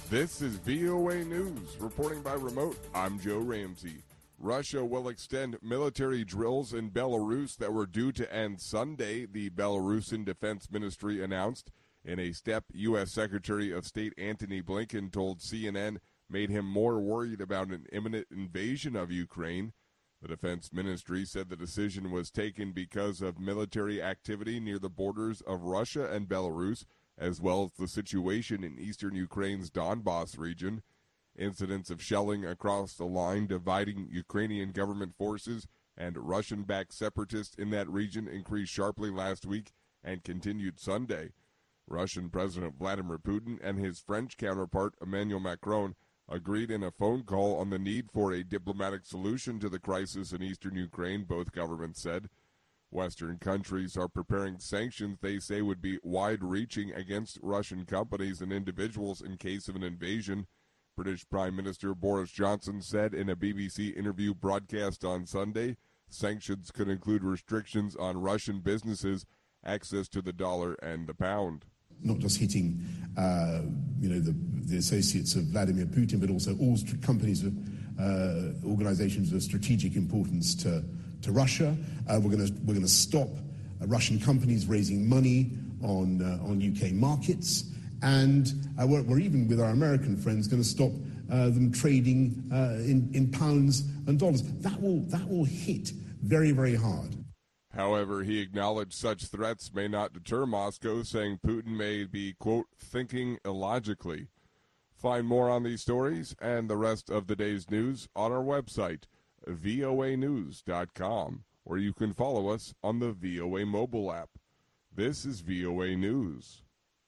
This is VOA News. Reporting by remote, I'm Joe Ramsey. Russia will extend military drills in Belarus that were due to end Sunday, the Belarusian Defense Ministry announced. In a step, U.S. Secretary of State Antony Blinken told CNN made him more worried about an imminent invasion of Ukraine. The Defense Ministry said the decision was taken because of military activity near the borders of Russia and Belarus, as well as the situation in eastern Ukraine's Donbas region. Incidents of shelling across the line dividing Ukrainian government forces and Russian-backed separatists in that region increased sharply last week and continued Sunday. Russian President Vladimir Putin and his French counterpart Emmanuel Macron agreed in a phone call on the need for a diplomatic solution to the crisis in eastern Ukraine, both governments said. Western countries are preparing sanctions they say would be wide-reaching against Russian companies and individuals in case of an invasion. British Prime Minister Boris Johnson said in a BBC interview broadcast on Sunday, sanctions could include restrictions on Russian businesses, access to the dollar and the pound. Not just hitting, the associates of Vladimir Putin, but also all companies, organizations of strategic importance to Russia. We're going to stop Russian companies raising money on UK markets, and we're even with our American friends going to stop them trading in pounds and dollars. That will hit very, very hard. However, he acknowledged such threats may not deter Moscow, saying Putin may be, quote, thinking illogically. Find more on these stories and the rest of the day's news on our website, voanews.com, where you can follow us on the VOA mobile app. This is VOA News.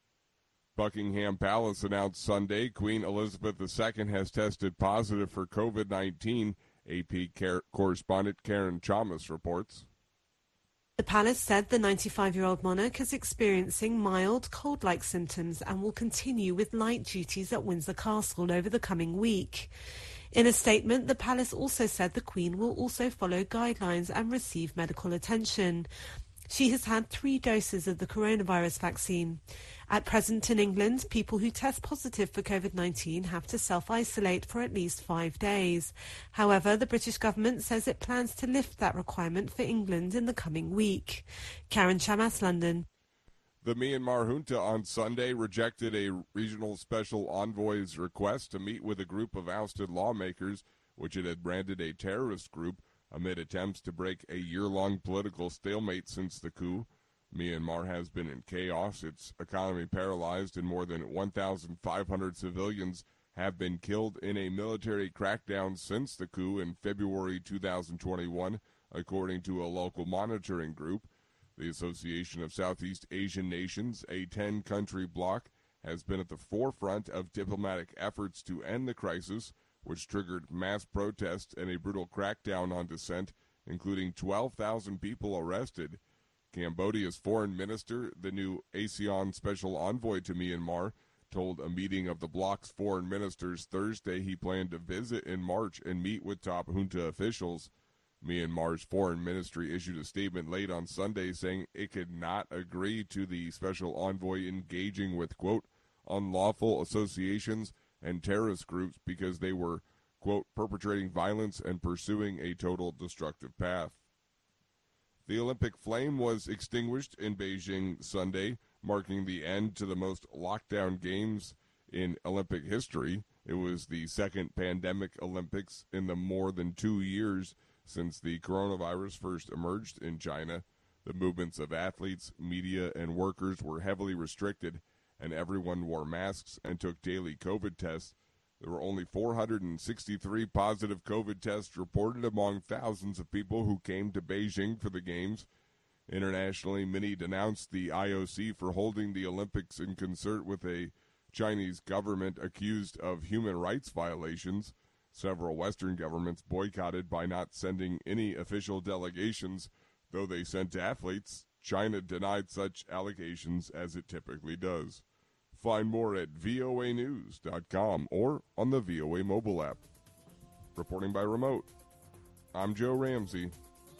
Buckingham Palace announced Sunday Queen Elizabeth II has tested positive for COVID-19, AP correspondent Karen Chalmers reports. The palace said the 95-year-old monarch is experiencing mild cold-like symptoms and will continue with light duties at Windsor Castle over the coming week. In a statement, the palace also said the Queen will also follow guidelines and receive medical attention. She has had 3 doses of the coronavirus vaccine. At present in England, people who test positive for COVID-19 have to self-isolate for at least 5 days. However, the British government says it plans to lift that requirement for England in the coming week. Karen Chamas, London. The Myanmar junta on Sunday rejected a regional special envoy's request to meet with a group of ousted lawmakers, which it had branded a terrorist group, amid attempts to break a year-long political stalemate since the coup. Myanmar has been in chaos, its economy paralyzed, and more than 1,500 civilians have been killed in a military crackdown since the coup in February 2021, according to a local monitoring group. The Association of Southeast Asian Nations, a 10-country bloc, has been at the forefront of diplomatic efforts to end the crisis, which triggered mass protests and a brutal crackdown on dissent, including 12,000 people arrested. Cambodia's foreign minister, the new ASEAN special envoy to Myanmar, told a meeting of the bloc's foreign ministers Thursday he planned to visit in March and meet with top junta officials. Myanmar's foreign ministry issued a statement late on Sunday saying it could not agree to the special envoy engaging with, quote, unlawful associations and terrorist groups because they were, quote, perpetrating violence and pursuing a total destructive path. The Olympic flame was extinguished in Beijing Sunday, marking the end to the most lockdown games in Olympic history. It was the second pandemic Olympics in the more than 2 years since the coronavirus first emerged in China. The movements of athletes, media, and workers were heavily restricted, and everyone wore masks and took daily COVID tests. There were only 463 positive COVID tests reported among thousands of people who came to Beijing for the Games. Internationally, many denounced the IOC for holding the Olympics in concert with a Chinese government accused of human rights violations. Several Western governments boycotted by not sending any official delegations, though they sent athletes. China denied such allegations as it typically does. Find more at voanews.com or on the VOA mobile app. Reporting by remote, I'm Joe Ramsey.